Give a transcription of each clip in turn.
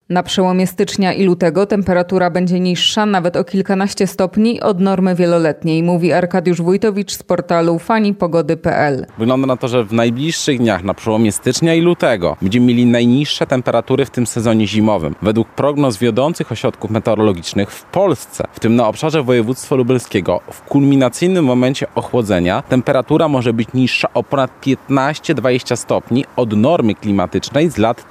Na przełomie stycznia i lutego temperatura będzie niższa nawet o kilkanaście stopni od normy wieloletniej, mówi Arkadiusz Wójtowicz z portalu fanipogody.pl. Wygląda na to, że w najbliższych dniach na przełomie stycznia i lutego będziemy mieli najniższe temperatury w tym sezonie zimowym. Według prognoz wiodących ośrodków meteorologicznych w Polsce, w tym na obszarze województwa lubelskiego, w kulminacyjnym momencie ochłodzenia temperatura może być niższa o ponad 15-20 stopni od normy klimatycznej z lat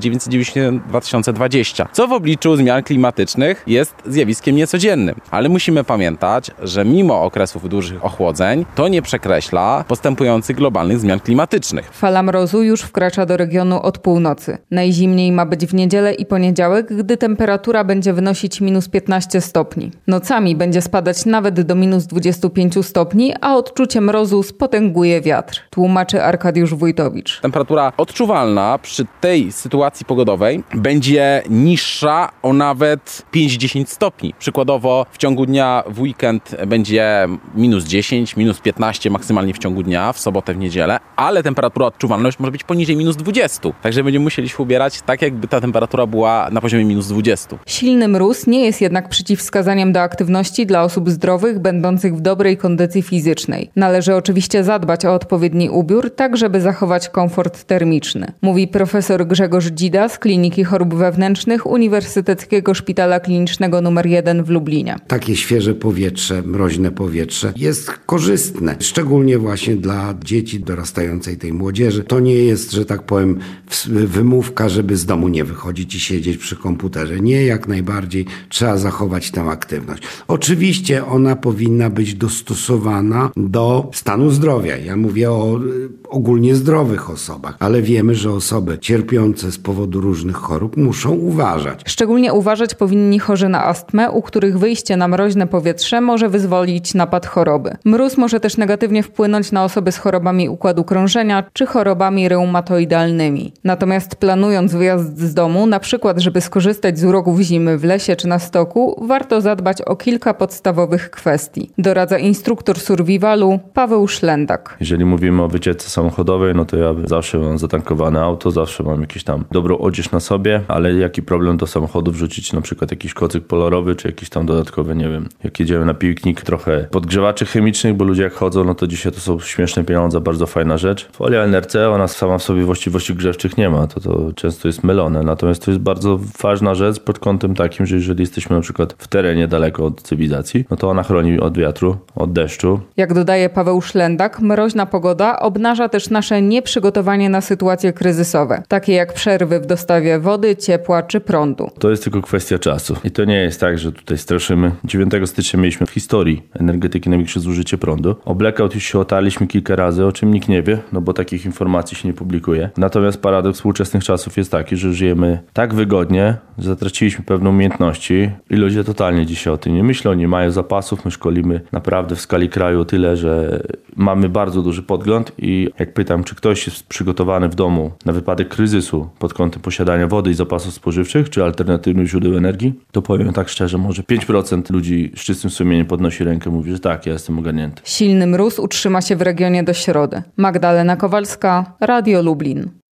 1990-2020, co w obliczu zmian klimatycznych jest zjawiskiem niecodziennym. Ale musimy pamiętać, że mimo okresów dużych ochłodzeń, to nie przekreśla postępujących globalnych zmian klimatycznych. Fala mrozu już wkracza do regionu od północy. Najzimniej ma być w niedzielę i poniedziałek, gdy temperatura będzie wynosić minus 15 stopni. Nocami będzie spadać nawet do minus 25 stopni, a odczucie mrozu spotęguje wiatr, tłumaczy Arkadiusz Wójtowicz. Temperatura odczuwalna przy tej sytuacji pogodowej będzie niższa o nawet 5-10 stopni. Przykładowo w ciągu dnia w weekend będzie minus 10, minus 15 maksymalnie w ciągu dnia, w sobotę, w niedzielę, ale temperatura odczuwalna już może być poniżej minus 20. Także będziemy musieli się ubierać tak, jakby ta temperatura była na poziomie minus 20. Silny mróz nie jest jednak przeciwwskazaniem do aktywności dla osób zdrowych, będących w dobrej kondycji fizycznej. Należy oczywiście zadbać o odpowiedni ubiór, tak żeby zachować komfort termiczny, mówi profesor Grzegorz Dzida z Kliniki Chorób Wewnętrznych Uniwersyteckiego Szpitala Klinicznego nr 1 w Lublinie. Takie świeże powietrze, mroźne powietrze jest korzystne, szczególnie właśnie dla dzieci dorastającej tej młodzieży. To nie jest, że tak powiem, wymówka, żeby z domu nie wychodzić i siedzieć przy komputerze. Nie, jak najbardziej trzeba zachować tę aktywność. Oczywiście ona powinna być dostosowana do stanu zdrowia. Ja mówię o ogólnie zdrowych osobach, ale wiemy, że osoby cierpiące z powodu różnych chorób muszą uważać. Szczególnie uważać powinni chorzy na astmę, u których wyjście na mroźne powietrze może wyzwolić napad choroby. Mróz może też negatywnie wpłynąć na osoby z chorobami układu krążenia czy chorobami reumatoidalnymi. Natomiast planując wyjazd z domu, na przykład żeby skorzystać z uroków zimy w lesie czy na stoku, warto zadbać o kilka podstawowych kwestii. Doradza instruktor survivalu Paweł Szlendak. Jeżeli mówimy o wycieczce samochodowej, no to ja zawsze mam zatankowane auto, zawsze mam jakieś tam dobrą odzież na sobie, ale jaki problem do samochodu wrzucić na przykład jakiś kocyk polorowy, czy jakiś tam dodatkowy, nie wiem, jak jedziemy na piknik, trochę podgrzewaczy chemicznych, bo ludzie jak chodzą, no to dzisiaj to są śmieszne pieniądze, bardzo fajna rzecz. Folia NRC, ona sama w sobie właściwości grzewczych nie ma, to często jest mylone, natomiast to jest bardzo ważna rzecz pod kątem takim, że jeżeli jesteśmy na przykład w terenie daleko od cywilizacji, no to ona chroni od wiatru, od deszczu. Jak dodaje Paweł Szlendak, mroźna pogoda obnaża też nasze nieprzygotowanie na sytuacje kryzysowe, takie jak przerwy w dostawie wody, ciepła czy prądu. To jest tylko kwestia czasu. I to nie jest tak, że tutaj straszymy. 9 stycznia mieliśmy w historii energetyki największe zużycie prądu. O blackout już się otarliśmy kilka razy, o czym nikt nie wie, no bo takich informacji się nie publikuje. Natomiast paradoks współczesnych czasów jest taki, że żyjemy tak wygodnie, że zatraciliśmy pewne umiejętności i ludzie totalnie dzisiaj o tym nie myślą, nie mają zapasów. My szkolimy naprawdę w skali kraju tyle, że mamy bardzo duży podgląd i jak pytam, czy ktoś jest przygotowany w domu na wypadek kryzysu pod kątem posiadania wody i zapasów spożywczych, czy alternatywnych źródeł energii, to powiem tak szczerze, może 5% ludzi z czystym sumieniem podnosi rękę, mówi, że tak, ja jestem ogarnięty. Silny mróz utrzyma się w regionie do środy. Magdalena Kowalska, Radio Lublin.